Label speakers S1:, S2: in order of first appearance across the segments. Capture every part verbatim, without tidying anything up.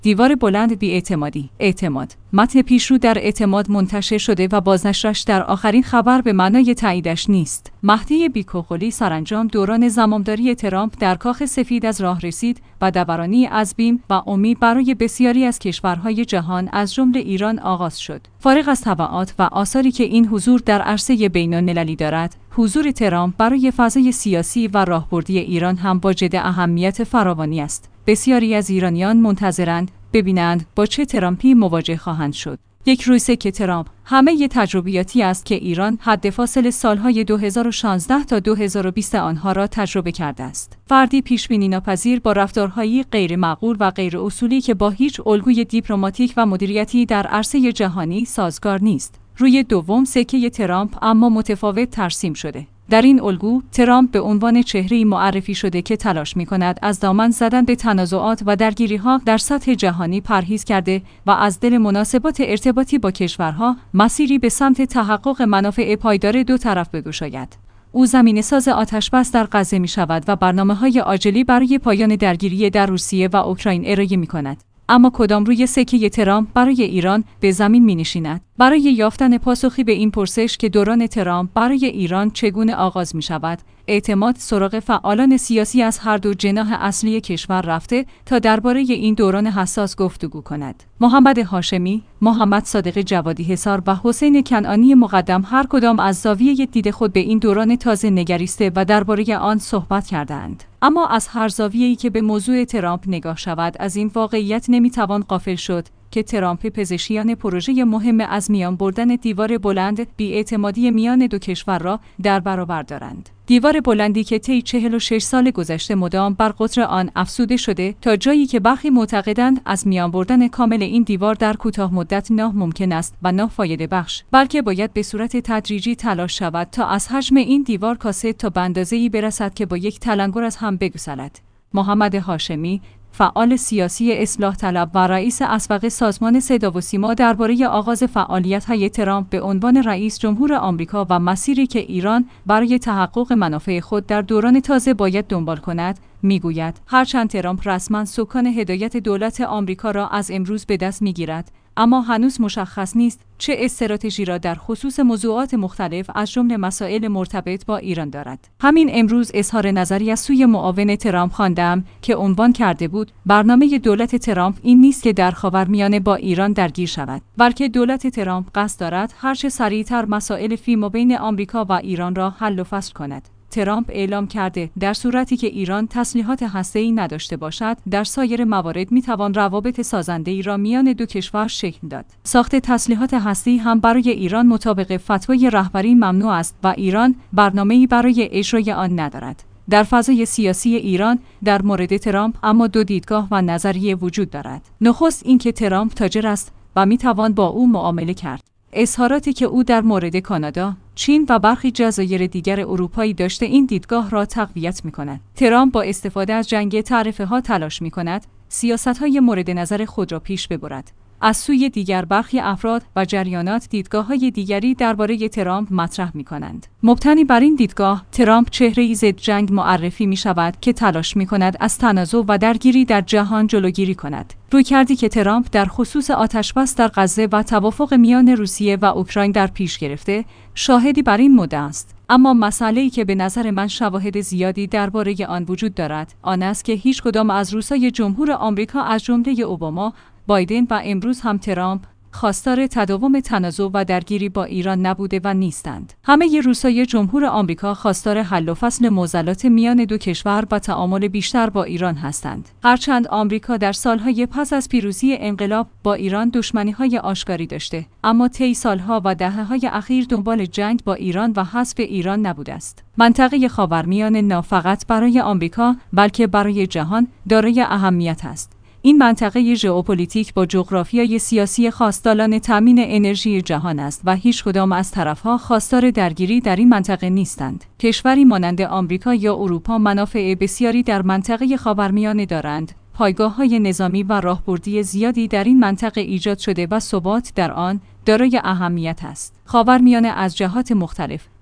S1: دیوار بلند بی‌اعتمادی، اعتماد. متن پیشرو در اعتماد منتشر شده و بازنشرش در آخرین خبر به معنای تاییدش نیست. مهدی بیکوخلی سرانجام دوران زمامداری ترامپ در کاخ سفید از راه رسید و دورانی از بیم و امید برای بسیاری از کشورهای جهان از جمله ایران آغاز شد. فارغ از تبعات و آثاری که این حضور در عرصه بین‌المللی دارد، حضور ترامپ برای فضای سیاسی و راهبردی ایران هم واجد اهمیت فراوانی است. بسیاری از ایرانیان منتظرند ببینند با چه ترامپی مواجه خواهند شد. یک روزه که ترامپ همه ی تجربیاتی است که ایران حد فاصل سالهای دو هزار و شانزده تا دو هزار و بیست آنها را تجربه کرده است. فردی پیشبینی ناپذیر با رفتارهایی غیر معقول و غیر اصولی که با هیچ الگوی دیپلماتیک و مدیریتی در عرصه جهانی سازگار نیست. روی دوم سکه ترامپ اما متفاوت ترسیم شده. در این الگو ترامپ به عنوان چهره‌ای معرفی شده که تلاش می‌کند از دامن زدن به تنازعات و درگیری‌ها در سطح جهانی پرهیز کرده و از دل مناسبات ارتباطی با کشورها مسیری به سمت تحقق منافع پایدار دو طرف بگشاید. او زمینه‌ساز آتش‌بس در غزه می‌شود و برنامه‌های عاجلی برای پایان درگیری در روسیه و اوکراین ارائه می‌کند. اما کدام روی سکه ترامپ برای ایران به زمین می‌نشیند؟ برای یافتن پاسخی به این پرسش که دوران ترامپ برای ایران چگونه آغاز می‌شود، اعتماد سراغ فعالان سیاسی از هر دو جناح اصلی کشور رفته تا درباره این دوران حساس گفتگو کند. محمد هاشمی، محمد صادق جوادی حصار و حسین کنعانی مقدم هر کدام از زاویه دید خود به این دوران تازه نگریسته و درباره آن صحبت کردند. اما از هر زاویه‌ای که به موضوع ترامپ نگاه شود، از این واقعیت نمی‌توان غافل شد که ترامپ پزشکیان پروژه مهم از میان بردن دیوار بلند بی‌اعتمادی میان دو کشور را در برابر دارند. دیوار بلندی که طی چهل و شش سال گذشته مدام بر قطر آن افزوده شده تا جایی که برخی معتقدند از میان بردن کامل این دیوار در کوتاه مدت ناممکن است و نافایده بخش، بلکه باید به صورت تدریجی تلاش شود تا از حجم این دیوار کاسه تا به اندازه‌ای برسد که با یک تلنگر از هم بگسلد. محمد هاشمی، فعال سیاسی اصلاح طلب و رئیس اسبق سازمان صدا و سیما درباره آغاز فعالیت‌های ترامپ به عنوان رئیس جمهور آمریکا و مسیری که ایران برای تحقق منافع خود در دوران تازه باید دنبال کند، میگوید هرچند ترامپ رسما سکان هدایت دولت آمریکا را از امروز به دست میگیرد، اما هنوز مشخص نیست چه استراتژی را در خصوص موضوعات مختلف از جمله مسائل مرتبط با ایران دارد. همین امروز اظهار نظری از سوی معاون ترامپ خواندم که عنوان کرده بود برنامه دولت ترامپ این نیست که در خاورمیانه با ایران درگیر شود، بلکه دولت ترامپ قصد دارد هرچه سریعتر مسائل فیما بین آمریکا و ایران را حل و فصل کند. ترامپ اعلام کرده در صورتی که ایران تسلیحات هسته‌ای نداشته باشد، در سایر موارد میتوان روابط سازنده‌ای را میان دو کشور شکل داد. ساخت تسلیحات هسته‌ای هم برای ایران مطابق فتوای رهبری ممنوع است و ایران برنامه‌ای برای اجرای آن ندارد. در فضای سیاسی ایران در مورد ترامپ اما دو دیدگاه و نظریه وجود دارد. نخست اینکه ترامپ تاجر است و میتوان با او معامله کرد. اظهاراتی که او در مورد کانادا، چین و برخی جزایر دیگر اروپایی داشته این دیدگاه را تقویت می‌کند. ترامپ با استفاده از جنگ تعرفه‌ها تلاش می‌کند سیاست‌های مورد نظر خود را پیش ببرد. از سوی دیگر برخی افراد و جریانات دیدگاه‌های دیگری درباره ترامپ مطرح می‌کنند. مبتنی بر این دیدگاه، ترامپ چهره‌ای ضد جنگ معرفی می‌شود که تلاش می‌کند از تنازع و درگیری در جهان جلوگیری کند. رویکردی که ترامپ در خصوص آتش‌بس در غزه و توافق میان روسیه و اوکراین در پیش گرفته، شاهدی بر این مدعا است. اما مسئله‌ای که به نظر من شواهد زیادی درباره آن وجود دارد، آن است که هیچ کدام از رؤسای جمهور آمریکا از جمله اوباما، بایدن و امروز هم ترامپ خواستار تداوم تنازع و درگیری با ایران نبوده و نیستند. همه رؤسای جمهور آمریکا خواستار حل و فصل معضلات میان دو کشور و تعامل بیشتر با ایران هستند. هرچند آمریکا در سالهای پس از پیروزی انقلاب با ایران دشمنی‌های آشکاری داشته، اما طی سالها و دهه‌های اخیر دنبال جنگ با ایران و حذف ایران نبوده است. منطقه خاورمیانه نه فقط برای آمریکا بلکه برای جهان دارای اهمیت است. این منطقه ژئوپلیتیک با جغرافیای سیاسی خاص‌دالان تامین انرژی جهان است و هیچ کدام از طرفها خواستار درگیری در این منطقه نیستند. کشوری مانند آمریکا یا اروپا منافع بسیاری در منطقه خاورمیانه دارند. پایگاه‌های نظامی و راهبردی زیادی در این منطقه ایجاد شده و ثبات در آن دارای اهمیت است. خاورمیانه از جهات مختلف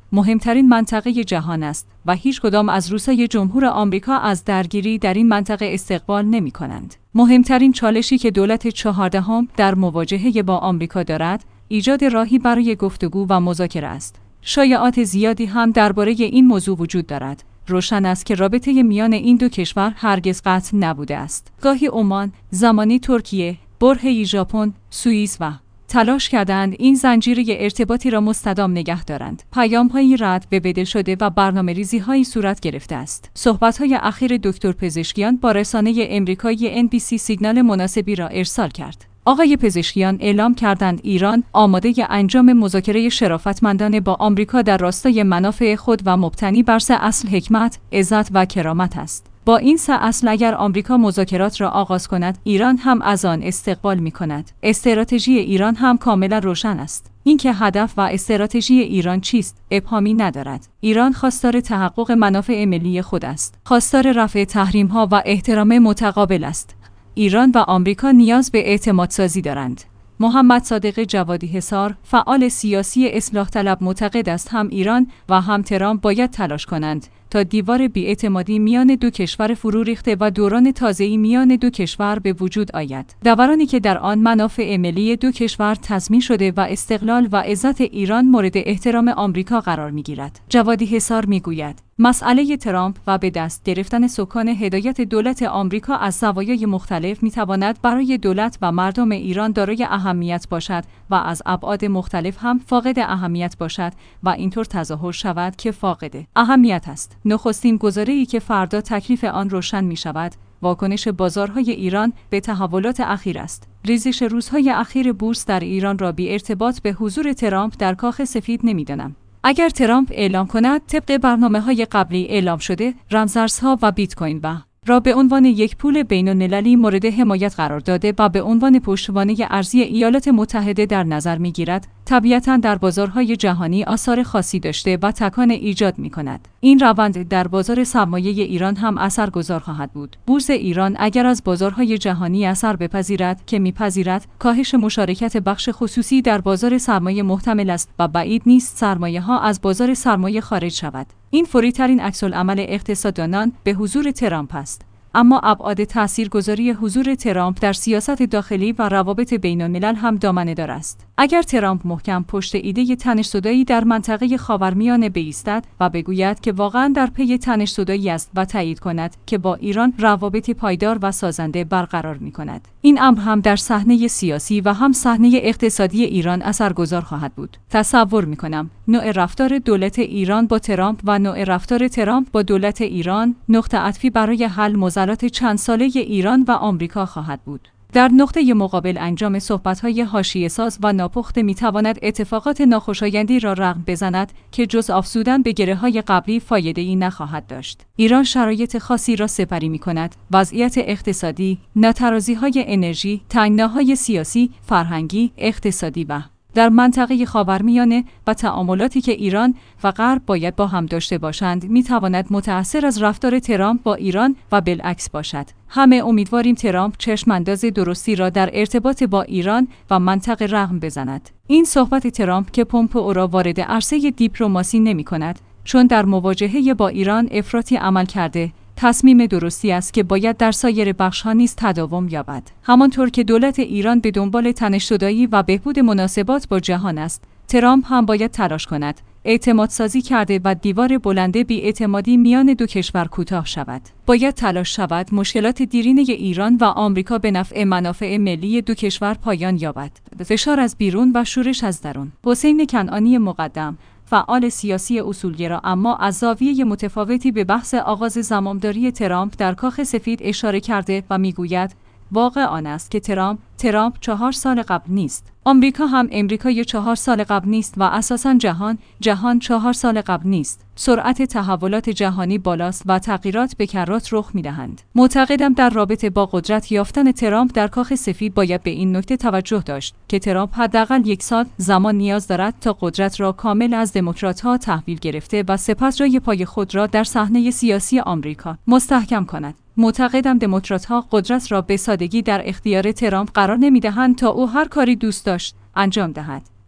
S1: مهمترین منطقه جهان است و هیچ کدام از روسای جمهور آمریکا از درگیری در این منطقه استقبال نمی کنند. مهمترین چالشی که دولت چهاردهم در مواجهه با آمریکا دارد، ایجاد راهی برای گفتگو و مذاکره است. شایعات زیادی هم درباره این موضوع وجود دارد. روشن است که رابطه میان این دو کشور هرگز قطع نبوده است. گاهی عمان، زمانی ترکیه، برهه‌ای ژاپن، سوئیس و تلاش کردند این زنجیره ارتباطی را مستدام نگه دارند. پیام‌های رد به بدل شده و برنامه‌ریزی‌هایی صورت گرفته است. صحبت‌های اخیر دکتر پزشکیان با رسانه امریکایی ان بی سی سیگنال مناسبی را ارسال کرد. آقای پزشکیان اعلام کردند ایران آماده انجام مذاکره شرافتمندانه با آمریکا در راستای منافع خود و مبتنی بر سه اصل حکمت، عزت و کرامت است. با این سه اصل اگر آمریکا مذاکرات را آغاز کند، ایران هم از آن استقبال می کند. استراتژی ایران هم کاملا روشن است. اینکه هدف و استراتژی ایران چیست، ابهامی ندارد. ایران خواستار تحقق منافع ملی خود است. خواستار رفع تحریم‌ها و احترام متقابل است. ایران و آمریکا نیاز به اعتماد سازی دارند. محمد صادق جوادی حصار، فعال سیاسی اصلاح طلب، معتقد است هم ایران و هم ترامپ باید تلاش کنند تا دیوار بی‌اعتمادی میان دو کشور فرو ریخته و دوران تازه‌ای میان دو کشور به وجود آید. دورانی که در آن منافع ملی دو کشور تضمین شده و استقلال و عزت ایران مورد احترام آمریکا قرار می‌گیرد. جوادی حصار می‌گوید مسئله ترامپ و به دست گرفتن سکان هدایت دولت آمریکا از زوایای مختلف می‌تواند برای دولت و مردم ایران دارای اهمیت باشد و از ابعاد مختلف هم فاقد اهمیت باشد و اینطور تظاهر شود که فاقد اهمیت است. نخستین گزاره‌ای که فردا تکلیف آن روشن می‌شود، واکنش بازارهای ایران به تحولات اخیر است. ریزش روزهای اخیر بورس در ایران را بی ارتباط به حضور ترامپ در کاخ سفید نمی‌دانم. اگر ترامپ اعلام کند طبق برنامه‌های قبلی اعلام شده، رمزارزها و بیت کوین و را به عنوان یک پول بین‌المللی مورد حمایت قرار داده و به عنوان پشتوانه ارزی ایالات متحده در نظر می‌گیرد، طبیعتاً در بازارهای جهانی آثار خاصی داشته و تکان ایجاد می‌کند. این روند در بازار سرمایه ایران هم اثرگذار خواهد بود. بورس ایران اگر از بازارهای جهانی اثر بپذیرد که می‌پذیرد، کاهش مشارکت بخش خصوصی در بازار سرمایه محتمل است و بعید نیست سرمایه‌ها از بازار سرمایه خارج شود. این فوری‌ترین عکس‌العمل اقتصاددانان به حضور ترامپ است. اما ابعاد تاثیرگذاری حضور ترامپ در سیاست داخلی و روابط بین‌الملل هم دامنه‌دار است. اگر ترامپ محکم پشت ایده تنش‌زدایی در منطقه خاورمیانه بایستد و بگوید که واقعاً در پی تنش‌زدایی است و تایید کند که با ایران روابطی پایدار و سازنده برقرار می‌کند، این امر هم در صحنه سیاسی و هم صحنه اقتصادی ایران اثرگذار خواهد بود. تصور می‌کنم نوع رفتار دولت ایران با ترامپ و نوع رفتار ترامپ با دولت ایران نقطه عطفی برای حل معضلات چند ساله ایران و آمریکا خواهد بود. در نقطه مقابل انجام صحبت‌های حاشیه‌ساز و ناپخته می‌تواند اتفاقات ناخوشایندی را رقم بزند که جز افزودن به گره‌های قبلی فایده‌ای نخواهد داشت. ایران شرایط خاصی را سپری می‌کند: وضعیت اقتصادی، ناترازی‌های انرژی، تنگناهای سیاسی، فرهنگی، اقتصادی و در منطقه خاورمیانه و تعاملاتی که ایران و غرب باید با هم داشته باشند می‌تواند متأثر از رفتار ترامپ با ایران و بالعکس باشد. همه امیدواریم ترامپ چشم‌انداز درستی را در ارتباط با ایران و منطقه رقم بزند. این صحبت ترامپ که پومپئو را وارد عرصه دیپلماسی نمی‌کند، چون در مواجهه با ایران افراطی عمل کرده، تصمیم درستی است که باید در سایر بخش‌ها نیز تداوم یابد. همانطور که دولت ایران به دنبال تنش‌زدایی و بهبود مناسبات با جهان است، ترامپ هم باید تلاش کند اعتماد سازی کرده و دیوار بلند بی‌اعتمادی میان دو کشور کوتاه شود. باید تلاش شود مشکلات دیرینه ایران و آمریکا به نفع منافع ملی دو کشور پایان یابد. فشار از بیرون و شورش از درون. حسین کنعانی مقدم، فعال سیاسی اصولگرا اما از زاویه متفاوتی به بحث آغاز زمامداری ترامپ در کاخ سفید اشاره کرده و میگوید واقع آن است که ترامپ ترامپ چهار سال قبل نیست. آمریکا هم امریکای چهار سال قبل نیست و اساساً جهان جهان چهار سال قبل نیست. سرعت تحولات جهانی بالاست و تغییرات به کرات رخ می‌دهند. معتقدم در رابطه با قدرت یافتن ترامپ در کاخ سفید باید به این نکته توجه داشت که ترامپ حداقل یک سال زمان نیاز دارد تا قدرت را کامل از دموکرات‌ها تحویل گرفته و سپس جای پای خود را در صحنه سیاسی آمریکا مستحکم کند. معتقدم دموکرات‌ها قدرت را به سادگی در اختیار ترامپ قرار نمی‌دهند تا او هر کاری دوست داشت انجام دهد.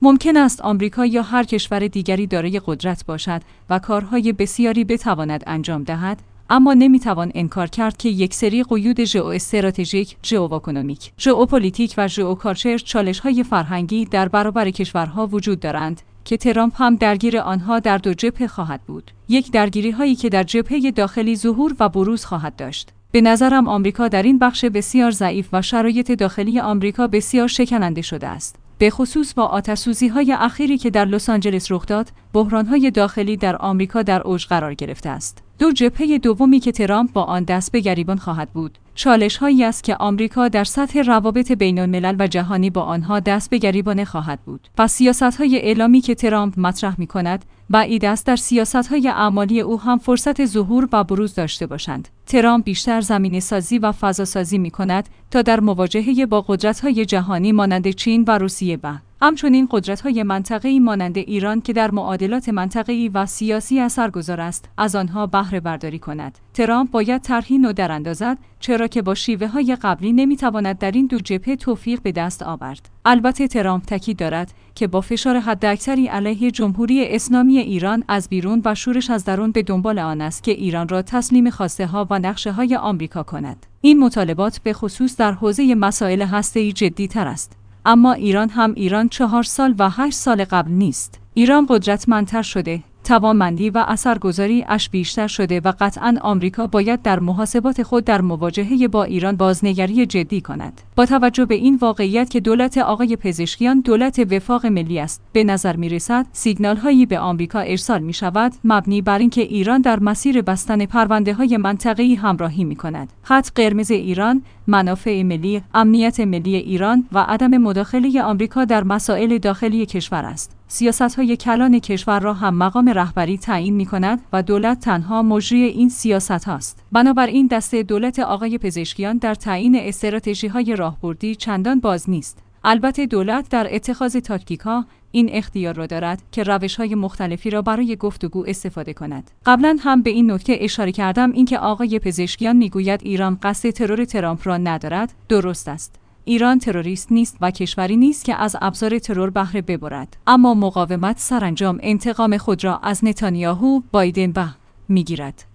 S1: ممکن است آمریکا یا هر کشور دیگری دارای قدرت باشد و کارهای بسیاری بتواند انجام دهد، اما نمیتوان انکار کرد که یک سری قیود ژئواستراتژیک، ژئواکنومیک، ژئوپلیتیک و ژئوکالچر، چالش‌های فرهنگی در برابر کشورها وجود دارند که ترامپ هم درگیر آنها در دو جبهه خواهد بود. یک درگیری‌هایی که در جبهه داخلی ظهور و بروز خواهد داشت. به نظرم آمریکا در این بخش بسیار ضعیف و شرایط داخلی آمریکا بسیار شکننده شده است. به خصوص با آتش‌سوزی‌های اخیری که در لس آنجلس رخ داد، بحران‌های داخلی در آمریکا در اوج قرار گرفته است. دو جبهه دومی که ترامپ با آن دست به گریبان خواهد بود، چالش‌هایی است که آمریکا در سطح روابط بین‌الملل و جهانی با آنها دست به گریبان خواهد بود. و سیاست‌های اعلامی که ترامپ مطرح می‌کند، بعید است در سیاست‌های اعمالی او هم فرصت ظهور و بروز داشته باشند. ترامپ بیشتر زمینه‌سازی و فضاسازی می‌کند تا در مواجهه با قدرت‌های جهانی مانند چین و روسیه و همچنین قدرت‌های منطقه‌ای مانند ایران که در معادلات منطقه‌ای و سیاسی اثرگذار است، از آنها بهره برداری کند. ترامپ باید طرحی نو دراندازد، چرا که با شیوه‌های قبلی نمی‌تواند در این دو جبهه توفیق به دست آورد. البته ترامپ تاکید دارد که با فشار حداکثری علیه جمهوری اسلامی ایران از بیرون و شورش از درون به دنبال آن است که ایران را تسلیم خواسته‌ها و نقشه‌های آمریکا کند. این مطالبات به خصوص در حوزه مسائل هسته‌ای جدی‌تر است. اما ایران هم ایران چهار سال و هشت سال قبل نیست. ایران قدرتمندتر شده، توانمندی و اثرگذاری اش بیشتر شده و قطعاً آمریکا باید در محاسبات خود در مواجهه با ایران بازنگری جدی کند. با توجه به این واقعیت که دولت آقای پزشکیان دولت وفاق ملی است، به نظر می رسد سیگنال هایی به آمریکا ارسال می شود مبنی بر اینکه ایران در مسیر بستن پرونده های منطقه‌ای همراهی می کند. خط قرمز ایران، منافع ملی، امنیت ملی ایران و عدم مداخله آمریکا در مسائل داخلی کشور است. سیاست‌های کلان کشور را هم مقام رهبری تعیین می‌کند و دولت تنها مجری این سیاست است. بنابراین دست دولت آقای پزشکیان در تعیین استراتژی‌های راهبردی چندان باز نیست. البته دولت در اتخاذ تاکتیک‌ها این اختیار را دارد که روش‌های مختلفی را برای گفتگو استفاده کند. قبلا هم به این نکته اشاره کردم اینکه آقای پزشکیان می‌گوید ایران قصد ترور ترامپ را ندارد. درست است. ایران تروریست نیست و کشوری نیست که از ابزار ترور بهره ببرد، اما مقاومت سرانجام انتقام خود را از نتانیاهو، بایدن و میگیرد.